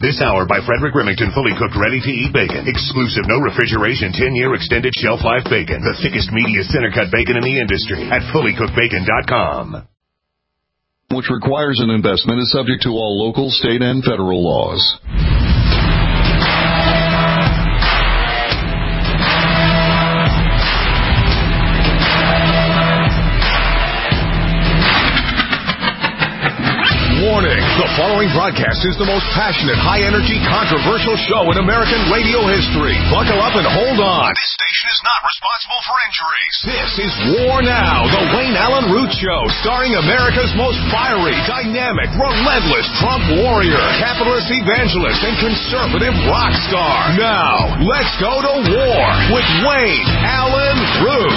This hour by Frederick Remington, fully cooked, ready-to-eat bacon. Exclusive, no refrigeration, 10-year extended shelf life bacon. The thickest, meatiest, center-cut bacon in the industry at fullycookedbacon.com. Which requires an investment, is subject to all local, state, and federal laws. Warning, the following broadcast is the most passionate, high-energy, controversial show in American radio history. Buckle up and hold on. This station is not responsible for injuries. This is War Now, the Wayne Allen Root Show, starring America's most fiery, dynamic, relentless Trump warrior, capitalist evangelist, and conservative rock star. Now, let's go to war with Wayne Allen Root.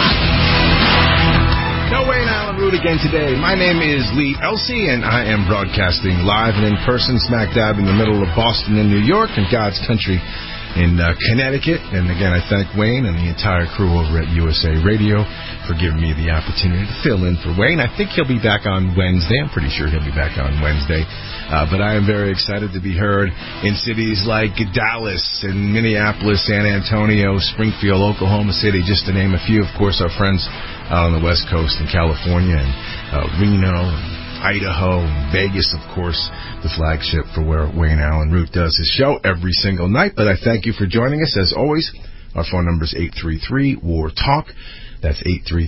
No Wayne Allen Root again today. My name is Lee Elsey, and I am broadcasting live and in person smack dab in the middle of Boston and New York and God's country in Connecticut. And again, I thank Wayne and the entire crew over at USA Radio for giving me the opportunity to fill in for Wayne. I think he'll be back on Wednesday. I'm pretty sure he'll be back on Wednesday. But I am very excited to be heard in cities like Dallas and Minneapolis, San Antonio, Springfield, Oklahoma City, just to name a few. Of course, our friends out on the West Coast in California and Reno and Idaho and Vegas, of course, the flagship for where Wayne Allen Root does his show every single night. But I thank you for joining us. As always, our phone number is 833-WAR-TALK. That's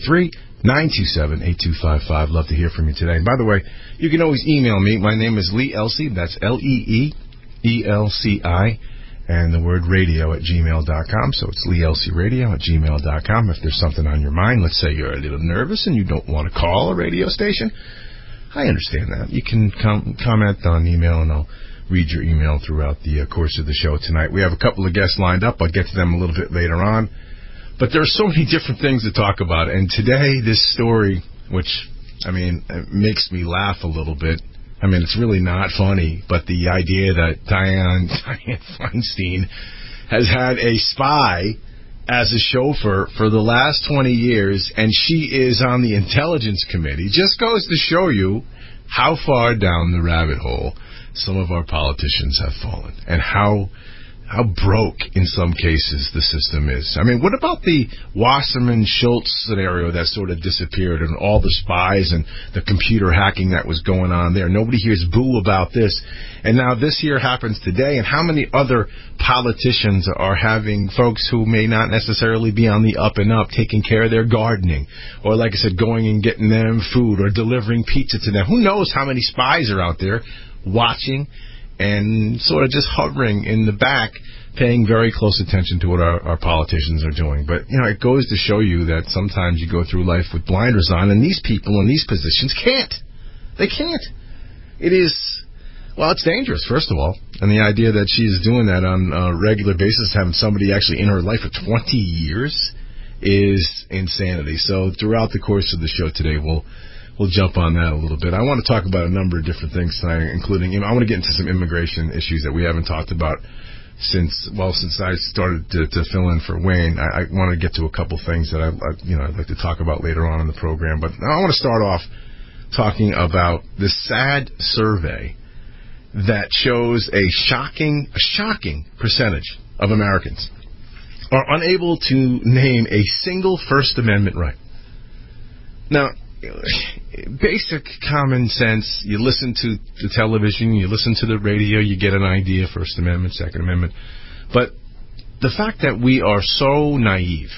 833-927-8255. Love to hear from you today. And by the way, you can always email me. My name is Lee Elsey. That's L-E-E-E-L-C-I. And the word radio at gmail.com. So it's LeeElseyRadio at gmail.com. If there's something on your mind, let's say you're a little nervous and you don't want to call a radio station, I understand that. You can comment on email, and I'll read your email throughout the course of the show tonight. We have a couple of guests lined up. I'll get to them a little bit later on. But there are so many different things to talk about. And today, this story, which, I mean, it makes me laugh a little bit. I mean, it's really not funny, but the idea that Dianne Feinstein has had a spy as a chauffeur for the last 20 years, and she is on the Intelligence Committee, just goes to show you how far down the rabbit hole some of our politicians have fallen, and how broke, in some cases, the system is. I mean, what about the Wasserman-Schultz scenario that sort of disappeared, and all the spies and the computer hacking that was going on there? Nobody hears boo about this. And now this here happens today, and how many other politicians are having folks who may not necessarily be on the up and up taking care of their gardening, or, like I said, going and getting them food or delivering pizza to them? Who knows how many spies are out there watching and sort of just hovering in the back, paying very close attention to what our politicians are doing. But, you know, it goes to show you that sometimes you go through life with blinders on, and these people in these positions can't. They can't. It is, well, it's dangerous, first of all. And the idea that she's doing that on a regular basis, having somebody actually in her life for 20 years, is insanity. So throughout the course of the show today, we'll jump on that a little bit. I want to talk about a number of different things tonight, including, I want to get into some immigration issues that we haven't talked about since I started to fill in for Wayne. I want to get to a couple things that I'd like to talk about later on in the program. But I want to start off talking about the sad survey that shows a shocking percentage of Americans are unable to name a single First Amendment right. Now, basic common sense, you listen to the television, you listen to the radio, you get an idea, First Amendment, Second Amendment. But the fact that we are so naive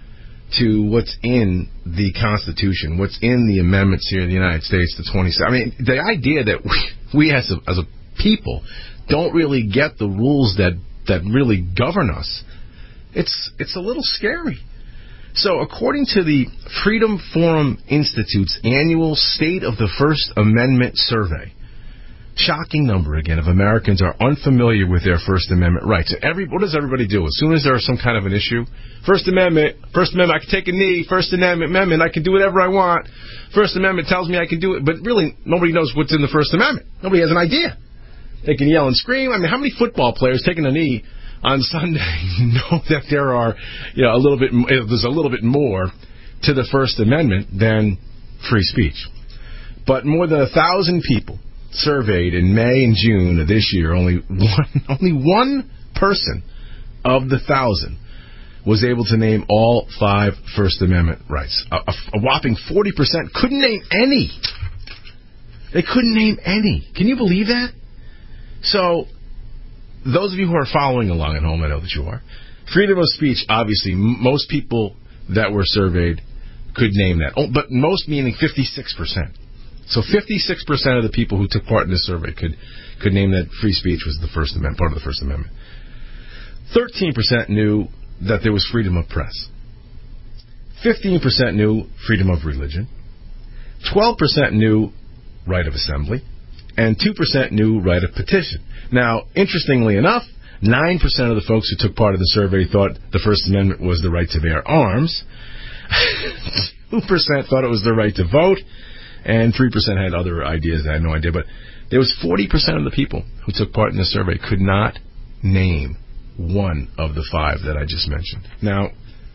to what's in the Constitution, what's in the amendments here in the United States, the 27, I mean, the idea that we as a people don't really get the rules that really govern us, it's a little scary. So according to the Freedom Forum Institute's annual State of the First Amendment survey, shocking number again of Americans are unfamiliar with their First Amendment rights. What does everybody do? As soon as there's some kind of an issue, First Amendment, I can take a knee, First Amendment, I can do whatever I want. First Amendment tells me I can do it, but really nobody knows what's in the First Amendment. Nobody has an idea. They can yell and scream. I mean, how many football players taking a knee on Sunday know that there are, there's a little bit more to the First Amendment than free speech? But more than 1,000 people surveyed in May and June of this year, only one person of the 1,000 was able to name all 5 First Amendment rights. A whopping 40% couldn't name any. They couldn't name any. Can you believe that? So, those of you who are following along at home, I know that you are. Freedom of speech, obviously, most people that were surveyed could name that. Oh, but most meaning 56%. So 56% of the people who took part in this survey could name that free speech was the First Amendment, part of the First Amendment. 13% knew that there was freedom of press. 15% knew freedom of religion. 12% knew right of assembly. And 2% knew right of petition. Now, interestingly enough, 9% of the folks who took part of the survey thought the First Amendment was the right to bear arms. 2% thought it was the right to vote. And 3% had other ideas that I had no idea. But there was 40% of the people who took part in the survey could not name one of the 5 that I just mentioned. Now,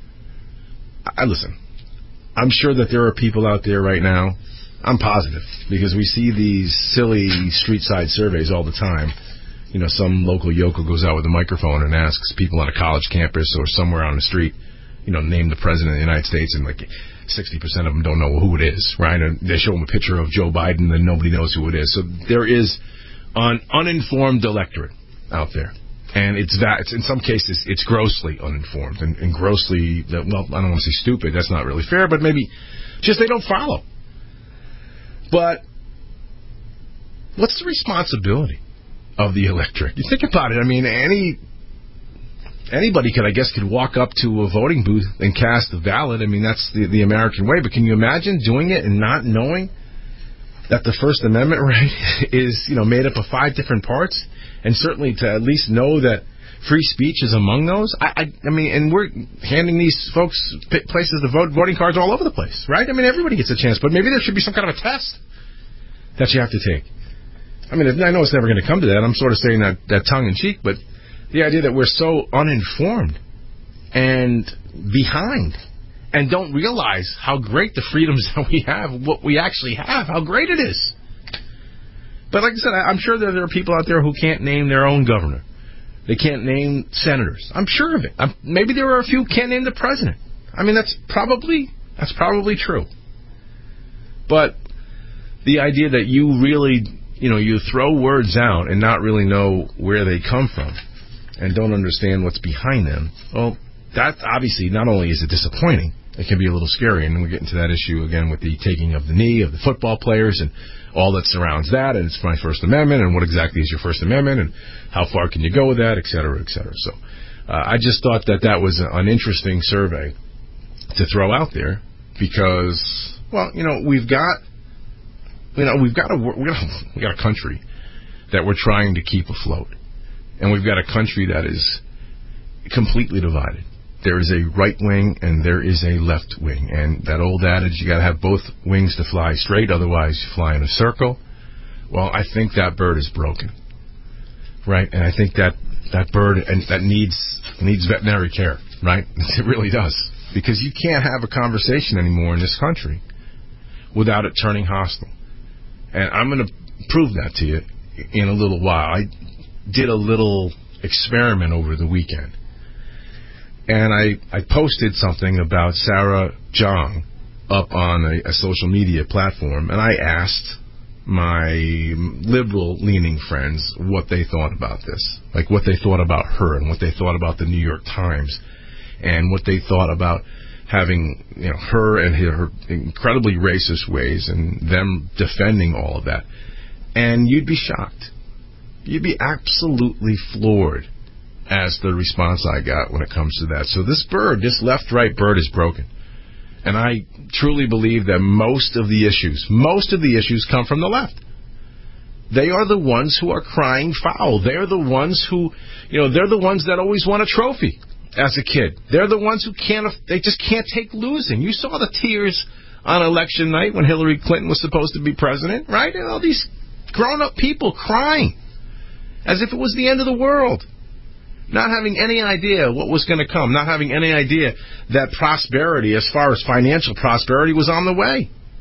listen, I'm sure that there are people out there right now, I'm positive, because we see these silly street-side surveys all the time. You know, some local yokel goes out with a microphone and asks people on a college campus or somewhere on the street, you know, name the president of the United States, and like 60% of them don't know who it is, right? And they show them a picture of Joe Biden, and nobody knows who it is. So there is an uninformed electorate out there. And it's in some cases, it's grossly uninformed and grossly, well, I don't want to say stupid. That's not really fair, but maybe just they don't follow. But what's the responsibility of the electorate? You think about it. I mean, anybody could walk up to a voting booth and cast a ballot. I mean, that's the American way. But can you imagine doing it and not knowing that the First Amendment right is, you know, made up of 5 different parts? And certainly to at least know that free speech is among those. I mean, and we're handing these folks places to vote, voting cards all over the place, right? I mean, everybody gets a chance, but maybe there should be some kind of a test that you have to take. I mean, I know it's never going to come to that. I'm sort of saying that tongue-in-cheek, but the idea that we're so uninformed and behind and don't realize how great the freedoms that we have, what we actually have, how great it is. But like I said, I'm sure that there are people out there who can't name their own governor. They can't name senators. I'm sure of it. Maybe there are a few who can't name the president. I mean, that's probably true. But the idea that you really, you know, you throw words out and not really know where they come from and don't understand what's behind them, well, that obviously not only is it disappointing, it can be a little scary. And we get into that issue again with the taking of the knee of the football players and all that surrounds that, and it's my First Amendment, and what exactly is your First Amendment, and how far can you go with that, et cetera, et cetera. So I just thought that was an interesting survey to throw out there because, well, you know, we've got a country that we're trying to keep afloat, and we've got a country that is completely divided. There is a right wing and there is a left wing. And that old adage, you got to have both wings to fly straight, otherwise you fly in a circle. Well, I think that bird is broken, right? And I think that bird and that needs veterinary care, right? It really does, because you can't have a conversation anymore in this country without it turning hostile. And I'm going to prove that to you in a little while. I did a little experiment over the weekend. And I posted something about Sarah Jeong up on a social media platform, and I asked my liberal-leaning friends what they thought about this, like what they thought about her and what they thought about the New York Times and what they thought about having, you know, her and her incredibly racist ways and them defending all of that. And you'd be shocked. You'd be absolutely floored as the response I got when it comes to that. So this left-right bird is broken. And I truly believe that most of the issues come from the left. They are the ones who are crying foul. They're the ones who, you know, they're the ones that always won a trophy as a kid. They're the ones who they just can't take losing. You saw the tears on election night when Hillary Clinton was supposed to be president, right? And all these grown-up people crying as if it was the end of the world. Not having any idea what was going to come, not having any idea that prosperity, as far as financial prosperity, was on the way.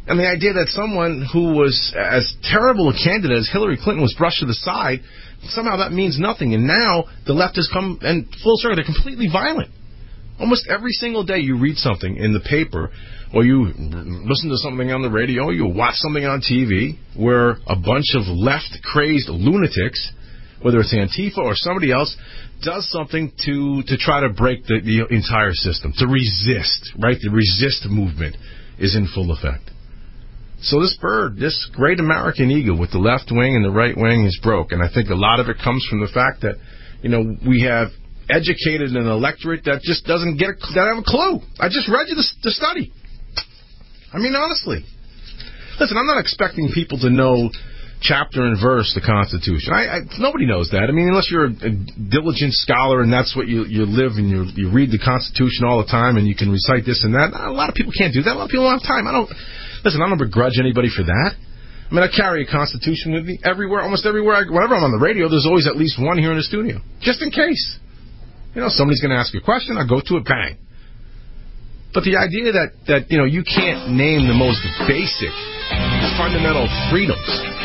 And the idea that someone who was as terrible a candidate as Hillary Clinton was brushed to the side, somehow that means nothing. And now the left has come, and full circle, they're completely violent. Almost every single day you read something in the paper, or you listen to something on the radio, or you watch something on TV, where a bunch of left-crazed lunatics, whether it's Antifa or somebody else, does something to try to break the entire system, to resist, right? The resist movement is in full effect. So this bird, this great American eagle with the left wing and the right wing is broke. And I think a lot of it comes from the fact that, we have educated an electorate that just doesn't that have a clue. I just read you the study. I mean, honestly. Listen, I'm not expecting people to know chapter and verse the Constitution. Nobody knows that. I mean, unless you're a diligent scholar and that's what you live and you read the Constitution all the time and you can recite this and that. A lot of people can't do that. A lot of people don't have time. I don't begrudge anybody for that. I mean, I carry a Constitution with me everywhere, almost everywhere. Whenever I'm on the radio, there's always at least one here in the studio, just in case. Somebody's going to ask you a question, I go to it, bang. But the idea that you can't name the most basic, fundamental freedoms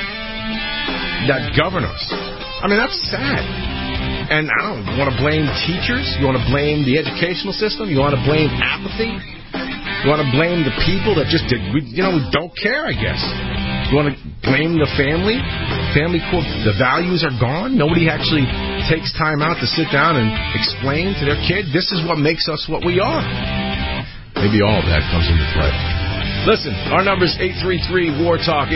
that govern us, I mean, that's sad. And I don't want to blame teachers. You want to blame the educational system. You want to blame apathy. You want to blame the people that just we don't care, I guess. You want to blame the family? The values are gone. Nobody actually takes time out to sit down and explain to their kid, this is what makes us what we are. Maybe all of that comes into play. Listen, our number is 833-WAR-TALK,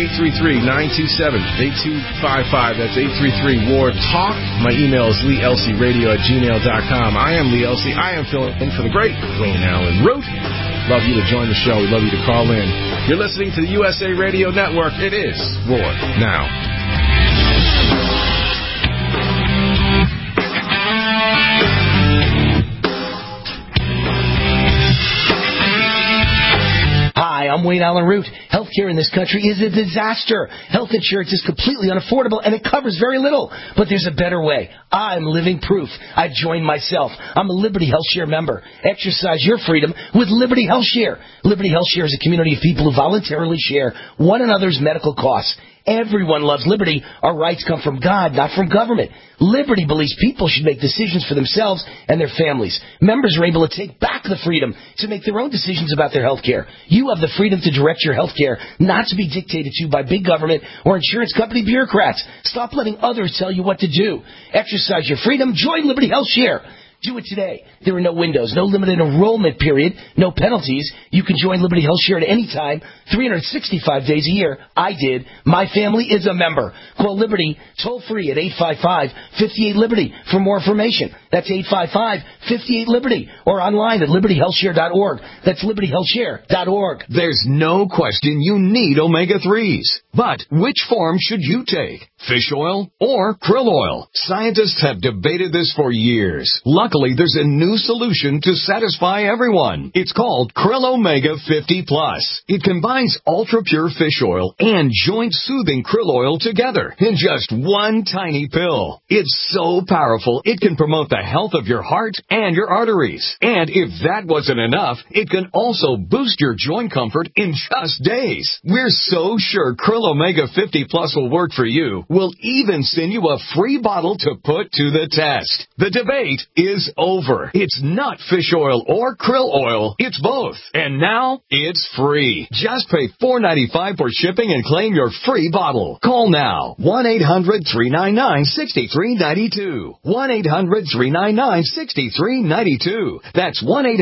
833-927-8255. That's 833-WAR-TALK. My email is leelcradio@gmail.com. I am Lee Elsie. I am filling in for the great Wayne Allen Root. Love you to join the show. We'd love you to call in. You're listening to the USA Radio Network. It is War Now. Hi, I'm Wayne Allen Root. Healthcare in this country is a disaster. Health insurance is completely unaffordable, and it covers very little. But there's a better way. I'm living proof. I've joined myself. I'm a Liberty Health Share member. Exercise your freedom with Liberty Health Share. Liberty Health Share is a community of people who voluntarily share one another's medical costs. Everyone loves liberty. Our rights come from God, not from government. Liberty believes people should make decisions for themselves and their families. Members are able to take back the freedom to make their own decisions about their health care. You have the freedom to direct your health care, not to be dictated to by big government or insurance company bureaucrats. Stop letting others tell you what to do. Exercise your freedom. Join Liberty Health Share. Do it today. There are no windows, no limited enrollment period, no penalties. You can join Liberty Health Share at any time, 365 days a year. I did. My family is a member. Call Liberty toll-free at 855-58-LIBERTY for more information. That's 855-58-LIBERTY or online at libertyhealthshare.org. That's libertyhealthshare.org. There's no question you need omega-3s. But which form should you take? Fish oil or krill oil? Scientists have debated this for years. Luckily, there's a new solution to satisfy everyone. It's called Krill Omega 50 Plus. It combines ultra-pure fish oil and joint-soothing krill oil together in just one tiny pill. It's so powerful, it can promote the health of your heart and your arteries. And if that wasn't enough, it can also boost your joint comfort in just days. We're so sure Krill Omega 50 Plus will work for you. We'll even send you a free bottle to put to the test. The debate is over. It's not fish oil or krill oil. It's both. And now it's free. Just pay $4.95 for shipping and claim your free bottle. Call now. 1-800-399-6392. 1-800-399-6392. That's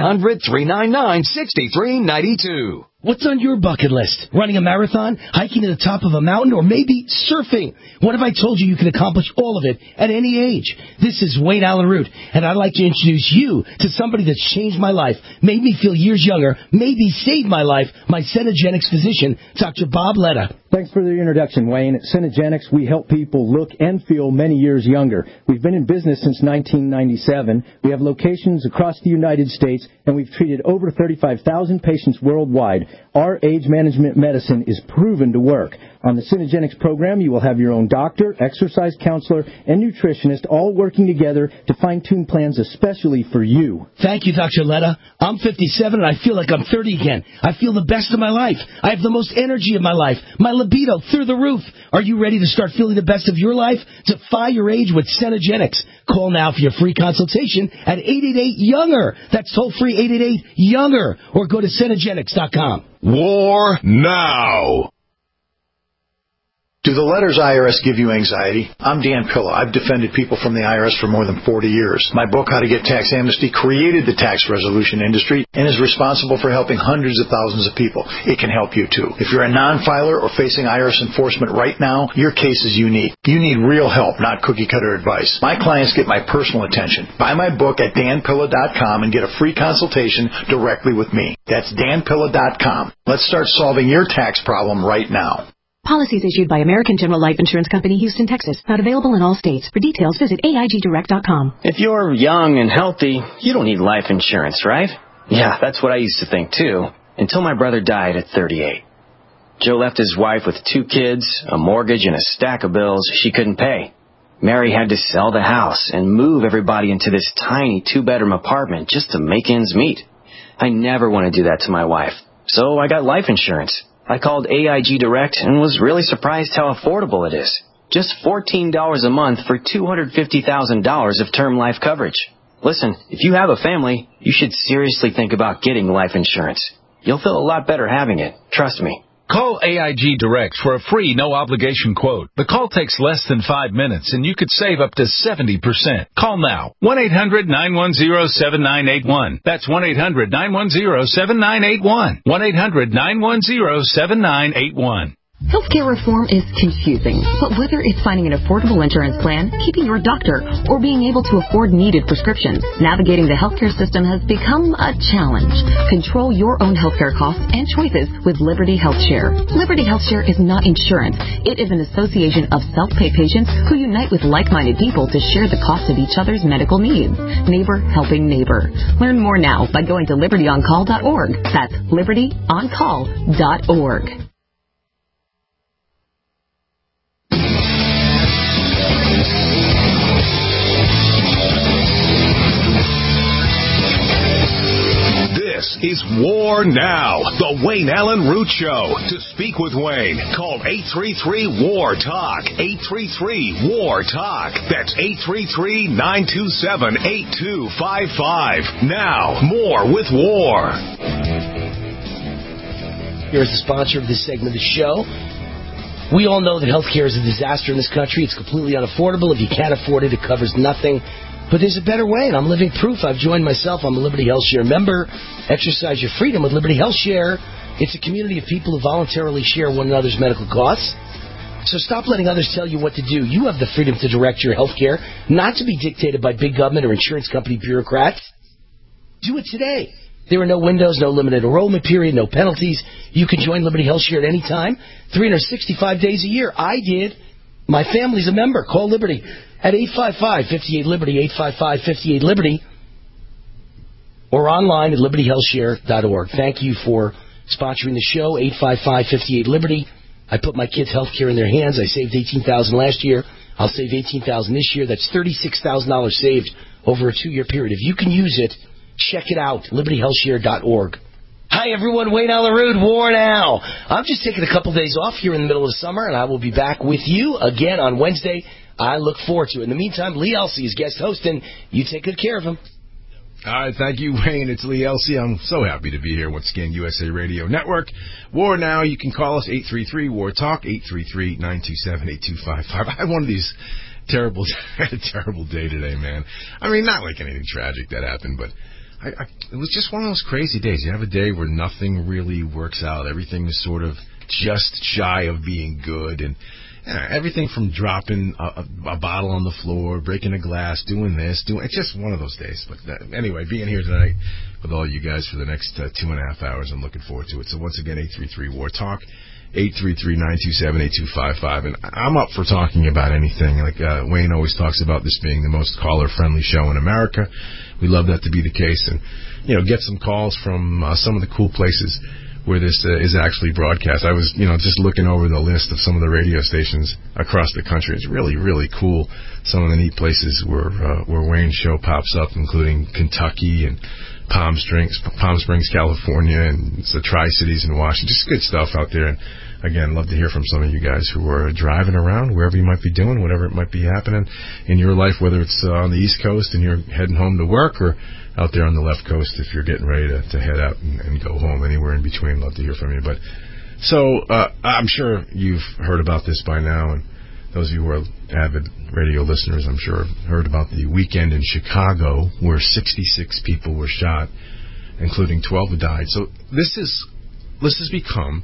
1-800-399-6392. What's on your bucket list? Running a marathon, hiking to the top of a mountain, or maybe surfing? What if I told you you can accomplish all of it at any age? This is Wayne Allen Root, and I'd like to introduce you to somebody that's changed my life, made me feel years younger, maybe saved my life, my Cenegenics physician, Dr. Bob Letta. Thanks for the introduction, Wayne. At Cenegenics, we help people look and feel many years younger. We've been in business since 1997. We have locations across the United States, and we've treated over 35,000 patients worldwide. Our age management medicine is proven to work. On the Synergenics program, you will have your own doctor, exercise counselor, and nutritionist all working together to fine-tune plans especially for you. Thank you, Dr. Letta. I'm 57 and I feel like I'm 30 again. I feel the best of my life. I have the most energy of my life. My libido through the roof. Are you ready to start feeling the best of your life? Defy your age with Synergenics. Call now for your free consultation at 888-YOUNGER. That's toll-free 888-YOUNGER. Or go to Synergenics.com. War now. Do the letters IRS give you anxiety? I'm Dan Pilla. I've defended people from the IRS for more than 40 years. My book, How to Get Tax Amnesty, created the tax resolution industry and is responsible for helping hundreds of thousands of people. It can help you, too. If you're a non-filer or facing IRS enforcement right now, your case is unique. You need real help, not cookie-cutter advice. My clients get my personal attention. Buy my book at danpilla.com and get a free consultation directly with me. That's danpilla.com. Let's start solving your tax problem right now. Policies issued by American General Life Insurance Company, Houston, Texas. Not available in all states. For details, visit AIGDirect.com. If you're young and healthy, you don't need life insurance, right? Yeah, that's what I used to think, too, until my brother died at 38. Joe left his wife with 2 kids, a mortgage, and a stack of bills she couldn't pay. Mary had to sell the house and move everybody into this tiny 2-bedroom apartment just to make ends meet. I never want to do that to my wife, so I got life insurance. I called AIG Direct and was really surprised how affordable it is. Just $14 a month for $250,000 of term life coverage. Listen, if you have a family, you should seriously think about getting life insurance. You'll feel a lot better having it. Trust me. Call AIG Direct for a free, no-obligation quote. The call takes less than 5 minutes, and you could save up to 70%. Call now. 1-800-910-7981. That's 1-800-910-7981. 1-800-910-7981. Healthcare reform is confusing, but whether it's finding an affordable insurance plan, keeping your doctor, or being able to afford needed prescriptions, navigating the healthcare system has become a challenge. Control your own healthcare costs and choices with Liberty HealthShare. Liberty HealthShare is not insurance. It is an association of self-pay patients who unite with like-minded people to share the cost of each other's medical needs. Neighbor helping neighbor. Learn more now by going to libertyoncall.org. That's libertyoncall.org. This is War Now, the Wayne Allen Root Show. To speak with Wayne, call 833-WAR-TALK, 833-WAR-TALK. That's 833-927-8255. Now, more with War. Here's the sponsor of this segment of the show. We all know that healthcare is a disaster in this country. It's completely unaffordable. If you can't afford it, it covers nothing. But there's a better way, and I'm living proof. I've joined myself. I'm a Liberty HealthShare member. Exercise your freedom with Liberty HealthShare. It's a community of people who voluntarily share one another's medical costs. So stop letting others tell you what to do. You have the freedom to direct your health care, not to be dictated by big government or insurance company bureaucrats. Do it today. There are no windows, no limited enrollment period, no penalties. You can join Liberty HealthShare at any time, 365 days a year. I did. My family's a member. Call Liberty at 855-58-LIBERTY, 855-58-LIBERTY, or online at libertyhealthshare.org. Thank you for sponsoring the show, 855-58-LIBERTY. I put my kids' health care in their hands. I saved $18,000 last year. I'll save $18,000 this year. That's $36,000 saved over a 2-year period. If you can use it, check it out, libertyhealthshare.org. Hi, everyone. Wayne Allen Root, War Now. I'm just taking a couple days off here in the middle of the summer, and I will be back with you again on Wednesday. I look forward to it. In the meantime, Lee Elsey is guest hosting. You take good care of him. All right, thank you, Wayne. It's Lee Elsey. I'm so happy to be here once again, USA Radio Network. War Now, you can call us 833-WAR-TALK, 833-927-8255. I had one of these I had a terrible day today, man. I mean, not like anything tragic that happened, but it was just one of those crazy days. You have a day where nothing really works out. Everything is sort of just shy of being good, and everything from dropping a bottle on the floor, breaking a glass, doing this, it's just one of those days. But anyway, being here tonight with all you guys for the next 2.5 hours, I'm looking forward to it. So once again, 833-WAR-TALK, 833-927-8255, and I'm up for talking about anything. Like Wayne always talks about this being the most caller-friendly show in America. We love that to be the case, and get some calls from some of the cool places where this is actually broadcast. I was, just looking over the list of some of the radio stations across the country. It's really, really cool. Some of the neat places where Wayne's show pops up, including Kentucky and Palm Springs, California, and the Tri-Cities in Washington. Just good stuff out there. And again, love to hear from some of you guys who are driving around, wherever you might be doing, whatever it might be happening in your life, whether it's on the East Coast and you're heading home to work, or out there on the left coast if you're getting ready to head out and go home, anywhere in between. Love to hear from you. But so I'm sure you've heard about this by now, and those of you who are avid radio listeners, I'm sure, heard about the weekend in Chicago where 66 people were shot, including 12 who died. So this has become,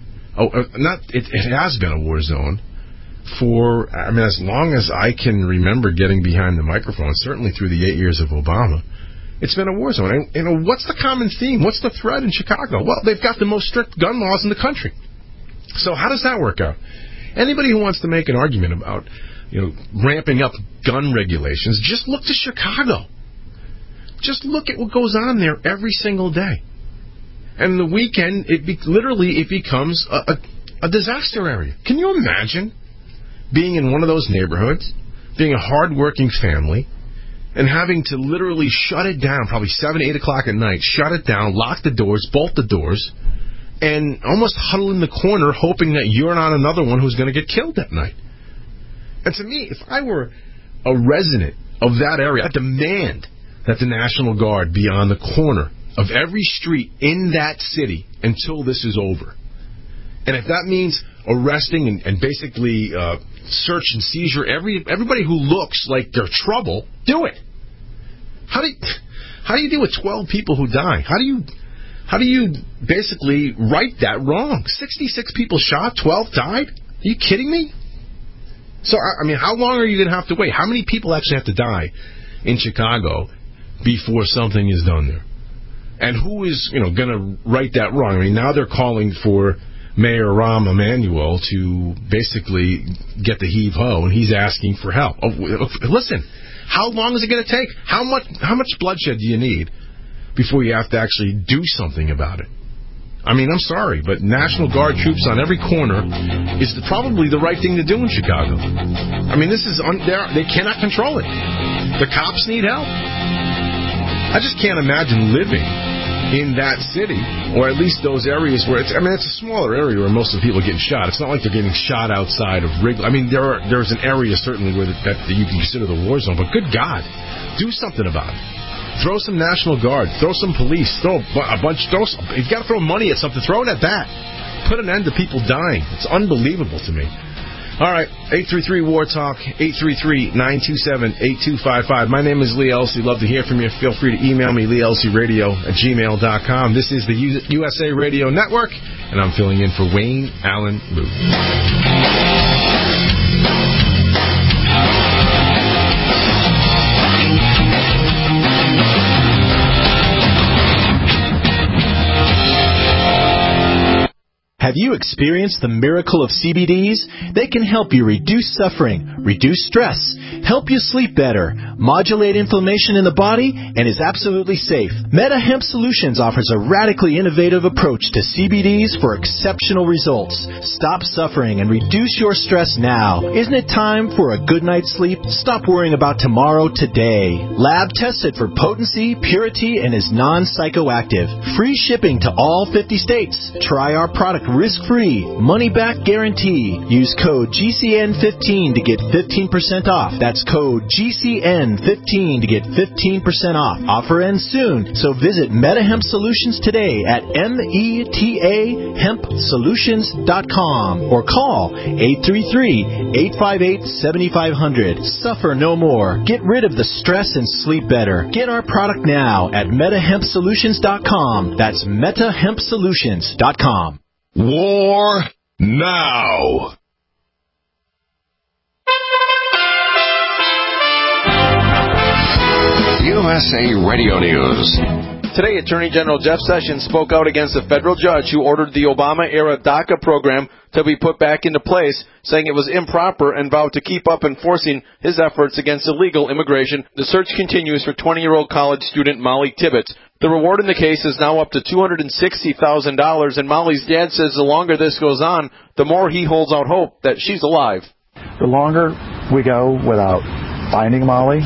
it has been a war zone for, as long as I can remember getting behind the microphone, certainly through the 8 years of Obama. It's been a war zone. And what's the common theme? What's the thread in Chicago? Well, they've got the most strict gun laws in the country. So how does that work out? Anybody who wants to make an argument about, ramping up gun regulations, just look to Chicago. Just look at what goes on there every single day. And the weekend, it becomes a disaster area. Can you imagine being in one of those neighborhoods, being a hard-working family, and having to literally shut it down, probably 7, 8 o'clock at night, shut it down, lock the doors, bolt the doors, and almost huddle in the corner hoping that you're not another one who's going to get killed that night? And to me, if I were a resident of that area, I'd demand that the National Guard be on the corner of every street in that city until this is over. And if that means arresting and basically search and seizure everybody who looks like they're trouble, do it. How do you deal with 12 people who die? How do you basically right that wrong? 66 people shot, 12 died? Are you kidding me? So, how long are you going to have to wait? How many people actually have to die in Chicago before something is done there? And who is, going to right that wrong? Now they're calling for Mayor Rahm Emanuel to basically get the heave-ho, and he's asking for help. Listen, how long is it going to take? How much bloodshed do you need before you have to actually do something about it? I'm sorry, but National Guard troops on every corner is probably the right thing to do in Chicago. This is they cannot control it. The cops need help. I just can't imagine living in that city, or at least those areas where it's a smaller area where most of the people are getting shot. It's not like they're getting shot outside of Wrigley. There's an area certainly where that you can consider the war zone, but good God, do something about it. Throw some National Guard, throw some police, throw a bunch. You've got to throw money at something. Throw it at that. Put an end to people dying. It's unbelievable to me. All right, 833-WAR-TALK, 833-927-8255. My name is Lee Elsey. Love to hear from you. Feel free to email me, leeelseyradio@gmail.com. This is the USA Radio Network, and I'm filling in for Wayne Allen Root. Have you experienced the miracle of CBDs? They can help you reduce suffering, reduce stress, help you sleep better, modulate inflammation in the body, and is absolutely safe. Meta Hemp Solutions offers a radically innovative approach to CBDs for exceptional results. Stop suffering and reduce your stress now. Isn't it time for a good night's sleep? Stop worrying about tomorrow today. Lab tested for potency, purity, and is non-psychoactive. Free shipping to all 50 states. Try our product risk-free, money-back guarantee. Use code GCN15 to get 15% off. That's code GCN15 to get 15% off. Offer ends soon, so visit MetaHemp Solutions today at metahempsolutions.com or call 833-858-7500. Suffer no more. Get rid of the stress and sleep better. Get our product now at metahempsolutions.com. That's metahempsolutions.com. War now. USA Radio News. Today, Attorney General Jeff Sessions spoke out against a federal judge who ordered the Obama-era DACA program to be put back into place, saying it was improper, and vowed to keep up enforcing his efforts against illegal immigration. The search continues for 20-year-old college student Molly Tibbetts. The reward in the case is now up to $260,000, and Molly's dad says the longer this goes on, the more he holds out hope that she's alive. The longer we go without finding Molly,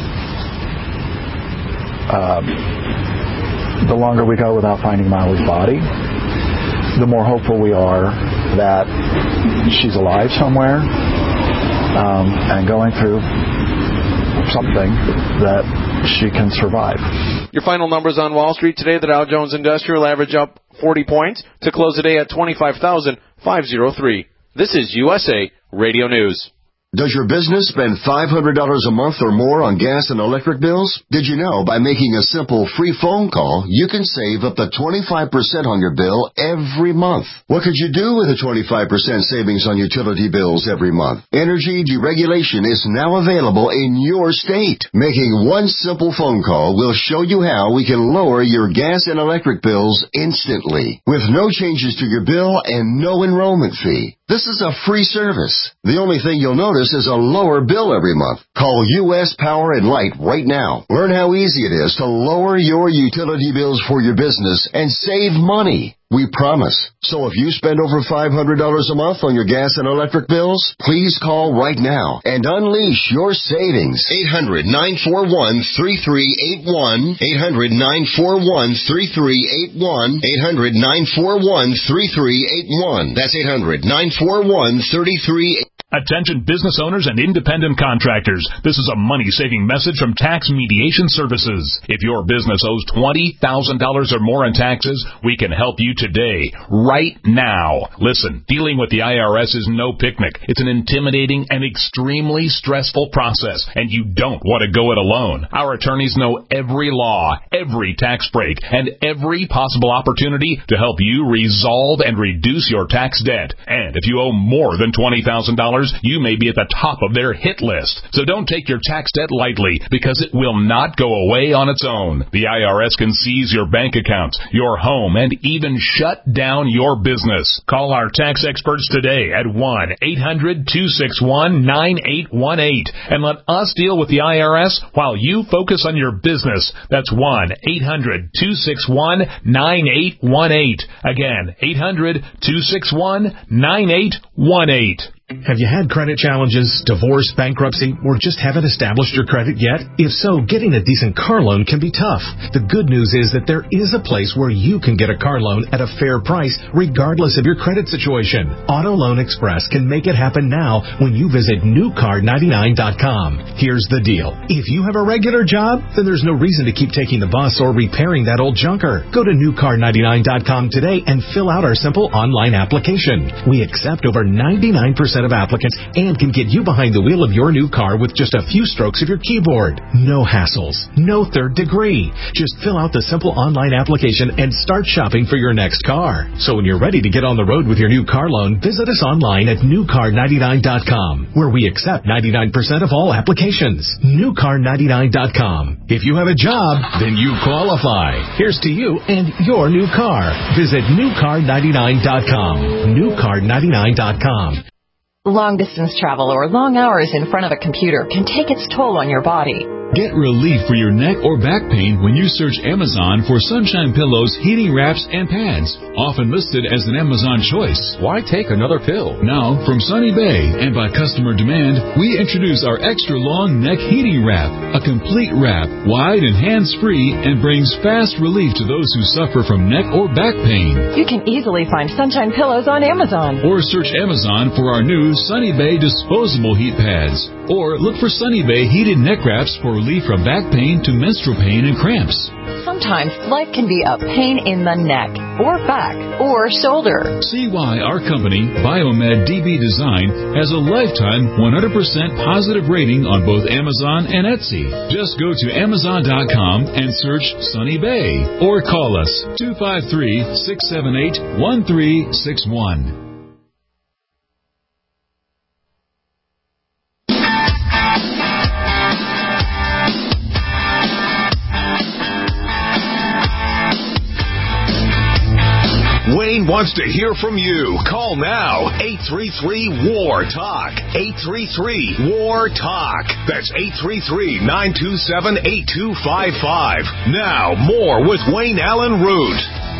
the longer we go without finding Molly's body, the more hopeful we are that she's alive somewhere and going through something that she can survive. Your final numbers on Wall Street today: the Dow Jones Industrial average up 40 points to close the day at 25,503. This is USA Radio News. Does your business spend $500 a month or more on gas and electric bills? Did you know by making a simple free phone call, you can save up to 25% on your bill every month? What could you do with a 25% savings on utility bills every month? Energy deregulation is now available in your state. Making one simple phone call will show you how we can lower your gas and electric bills instantly, with no changes to your bill and no enrollment fee. This is a free service. The only thing you'll notice is a lower bill every month. Call U.S. Power and Light right now. Learn how easy it is to lower your utility bills for your business and save money. We promise. So if you spend over $500 a month on your gas and electric bills, please call right now and unleash your savings. 800-941-3381. 800-941-3381. 800-941-3381. That's 800-941-3381. Attention business owners and independent contractors. This is a money-saving message from Tax Mediation Services. If your business owes $20,000 or more in taxes, we can help you today, right now. Listen, dealing with the IRS is no picnic. It's an intimidating and extremely stressful process, and you don't want to go it alone. Our attorneys know every law, every tax break, and every possible opportunity to help you resolve and reduce your tax debt. And if you owe more than $20,000, you may be at the top of their hit list. So don't take your tax debt lightly, because it will not go away on its own. The IRS can seize your bank accounts, your home, and even shut down your business. Call our tax experts today at 1-800-261-9818 and let us deal with the IRS while you focus on your business. That's 1-800-261-9818. Again, 800-261-9818. Have you had credit challenges, divorce, bankruptcy, or just haven't established your credit yet? If so, getting a decent car loan can be tough. The good news is that there is a place where you can get a car loan at a fair price, regardless of your credit situation. Auto Loan Express can make it happen now when you visit newcar99.com. Here's the deal. If you have a regular job, then there's no reason to keep taking the bus or repairing that old junker. Go to newcar99.com today and fill out our simple online application. We accept over 99% of applicants and can get you behind the wheel of your new car with just a few strokes of your keyboard. No hassles, no third degree. Just fill out the simple online application and start shopping for your next car. So when you're ready to get on the road with your new car loan, visit us online at newcar99.com, where we accept 99% of all applications. Newcar99.com. If you have a job, then you qualify. Here's to you and your new car. Visit newcar99.com. Newcar99.com. Long-distance travel or long hours in front of a computer can take its toll on your body. Get relief for your neck or back pain when you search Amazon for Sunshine Pillows, heating wraps, and pads, often listed as an Amazon choice. Why take another pill? Now, from Sunny Bay and by customer demand, we introduce our extra long neck heating wrap, a complete wrap, wide and hands-free, and brings fast relief to those who suffer from neck or back pain. You can easily find Sunshine Pillows on Amazon. Or search Amazon for our new Sunny Bay disposable heat pads. Or look for Sunny Bay heated neck wraps for relief from back pain to menstrual pain and cramps. Sometimes life can be a pain in the neck, or back, or shoulder. See why our company, Biomed DB Design, has a lifetime 100% positive rating on both Amazon and Etsy. Just go to Amazon.com and search Sunny Bay, or call us 253-678-1361. Wayne nation wants to hear from you. Call now. 833-WAR-TALK. 833-WAR-TALK. That's 833-927-8255. Now, more with Wayne Allen Root.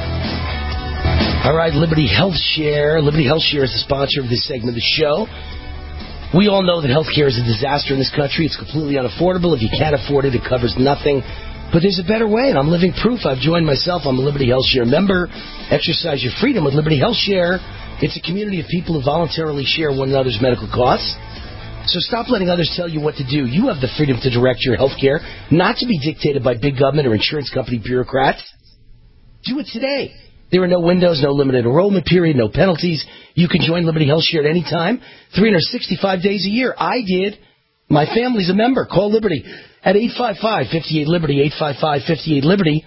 All right, Liberty Health Share. Liberty Health Share is the sponsor of this segment of the show. We all know that healthcare is a disaster in this country. It's completely unaffordable. If you can't afford it, it covers nothing. But there's a better way, and I'm living proof. I've joined myself. I'm a Liberty Health Share member. Exercise your freedom with Liberty Health Share. It's a community of people who voluntarily share one another's medical costs. So stop letting others tell you what to do. You have the freedom to direct your health care, not to be dictated by big government or insurance company bureaucrats. Do it today. There are no windows, no limited enrollment period, no penalties. You can join Liberty Health Share at any time, 365 days a year. I did. My family's a member. Call Liberty at 855-58-LIBERTY, 855-58-LIBERTY,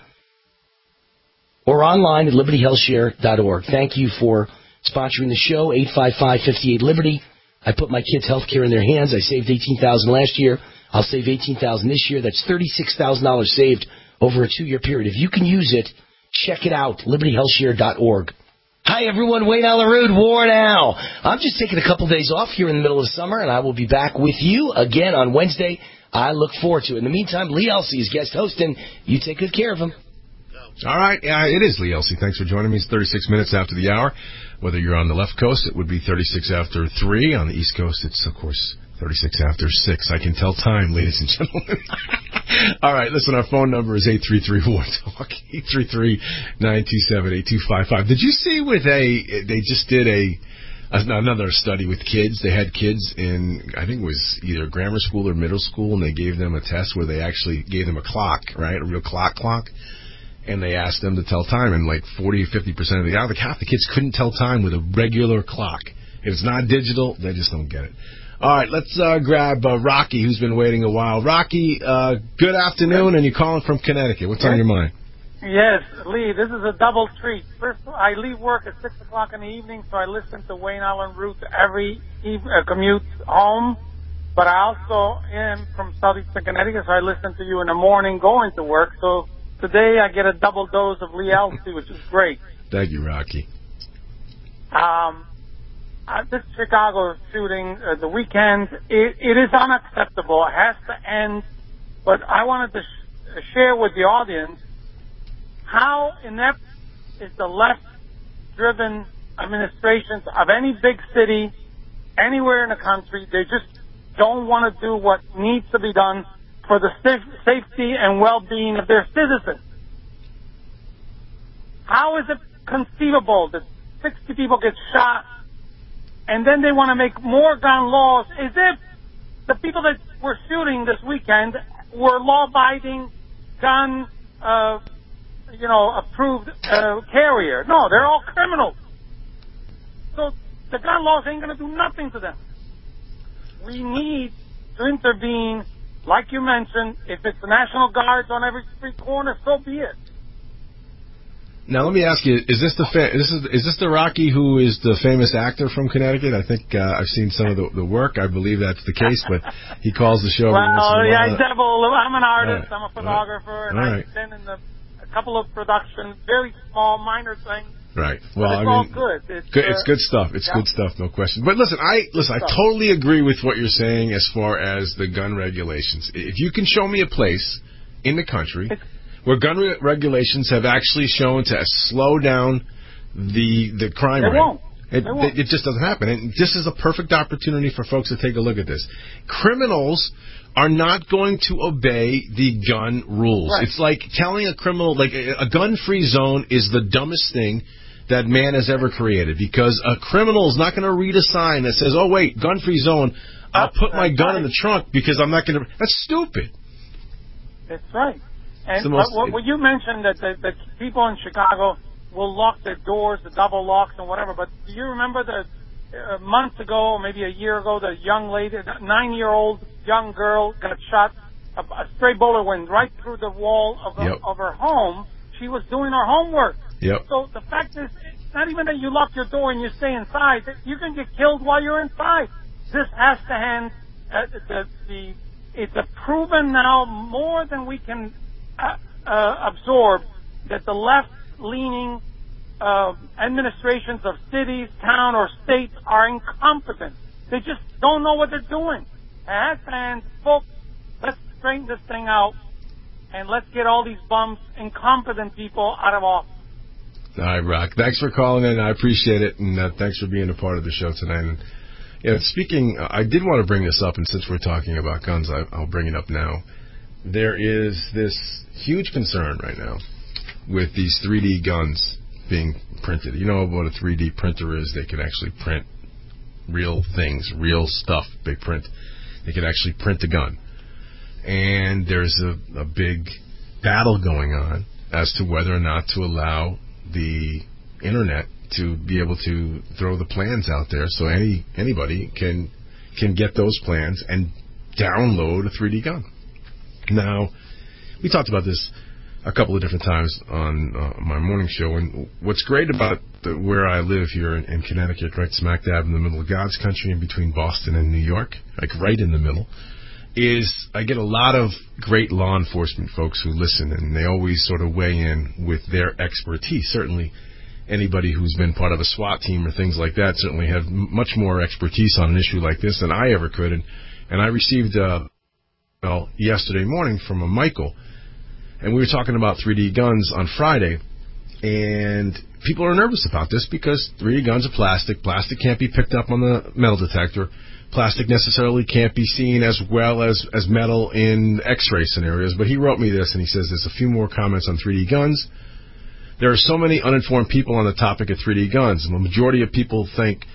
or online at libertyhealthshare.org. Thank you for sponsoring the show, 855-58-LIBERTY. I put my kids' health care in their hands. I saved $18,000 last year. I'll save $18,000 this year. That's $36,000 saved over a 2-year period. If you can use it, check it out, libertyhealthshare.org. Hi, everyone. Wayne Allen Root, War Now. I'm just taking a couple days off here in the middle of the summer, and I will be back with you again on Wednesday. I look forward to it. In the meantime, Lee Elsey is guest hosting. You take good care of him. All right. It is Lee Elsey. Thanks for joining me. It's 36 minutes after the hour. Whether you're on the left coast, it would be 36 after 3. On the east coast, it's, of course, 36 after 6. I can tell time, ladies and gentlemen. All right, listen, our phone number is 833-WAR-TALK, 833-927-8255. Did you see they just did another study with kids? They had kids in, I think it was either grammar school or middle school, and they gave them a test where they actually gave them a clock, right, a real clock, and they asked them to tell time, and like 40 or 50% of half the kids couldn't tell time with a regular clock. If it's not digital, they just don't get it. All right, let's grab Rocky, who's been waiting a while. Rocky, good afternoon, and you're calling from Connecticut. What's on your mind? Yes, Lee, this is a double treat. First, I leave work at 6 o'clock in the evening, so I listen to Wayne Allen Root every commute home. But I also am from southeastern Connecticut, so I listen to you in the morning going to work. So today I get a double dose of Lee Elsey, which is great. Thank you, Rocky. This Chicago shooting, the weekend, it is unacceptable. It has to end. But I wanted to share with the audience how inept is the left-driven administrations of any big city, anywhere in the country. They just don't want to do what needs to be done for the safety and well-being of their citizens. How is it conceivable that 60 people get shot and then they want to make more gun laws as if the people that were shooting this weekend were law-abiding gun, approved carrier? No, they're all criminals. So the gun laws ain't going to do nothing to them. We need to intervene, like you mentioned. If it's the National Guards on every street corner, so be it. Now, let me ask you: is this the Rocky who is the famous actor from Connecticut? I think I've seen some of the work. I believe that's the case, but he calls the show. Well, yeah, I'm an artist. Right. I'm a photographer, and right. I've been in a couple of productions, very small, minor things. Right. Well, but it's all good. It's good stuff. It's good stuff, no question. But listen, I totally agree with what you're saying as far as the gun regulations. If you can show me a place in the country where gun regulations have actually shown to slow down the crime rate. It just doesn't happen. And this is a perfect opportunity for folks to take a look at this. Criminals are not going to obey the gun rules. Right. It's like telling a criminal, like a gun-free zone is the dumbest thing that man has ever created, because a criminal is not going to read a sign that says, oh, wait, gun-free zone, I'll put my gun in the trunk because I'm not going to. That's stupid. That's right. And what you mentioned that people in Chicago will lock their doors, the double locks and whatever, but do you remember that months ago, maybe a year ago, the young lady, 9-year-old young girl got shot, a stray bullet went right through the wall of her home. She was doing her homework. Yep. So the fact is, it's not even that you lock your door and you stay inside. You can get killed while you're inside. This has to end. It's a proven now more than we can absorb that the left-leaning administrations of cities, town, or states are incompetent. They just don't know what they're doing. And fans, folks, let's straighten this thing out, and let's get all these bums, incompetent people out of office. All right, Rock. Thanks for calling in. I appreciate it, and thanks for being a part of the show tonight. And speaking, I did want to bring this up, and since we're talking about guns, I'll bring it up now. There is this huge concern right now with these 3D guns being printed. You know what a 3D printer is? They can actually print real things, real stuff. They can actually print a gun. And there's a big battle going on as to whether or not to allow the internet to be able to throw the plans out there so anybody can get those plans and download a 3D gun. Now, we talked about this a couple of different times on my morning show, and what's great about where I live here in Connecticut, right smack dab in the middle of God's country in between Boston and New York, like right in the middle, is I get a lot of great law enforcement folks who listen, and they always sort of weigh in with their expertise. Certainly anybody who's been part of a SWAT team or things like that certainly have much more expertise on an issue like this than I ever could. And I received yesterday morning from a Michael, and we were talking about 3D guns on Friday, and people are nervous about this because 3D guns are plastic. Plastic can't be picked up on the metal detector. Plastic necessarily can't be seen as well as metal in X-ray scenarios. But he wrote me this, and he says there's a few more comments on 3D guns. There are so many uninformed people on the topic of 3D guns. The majority of people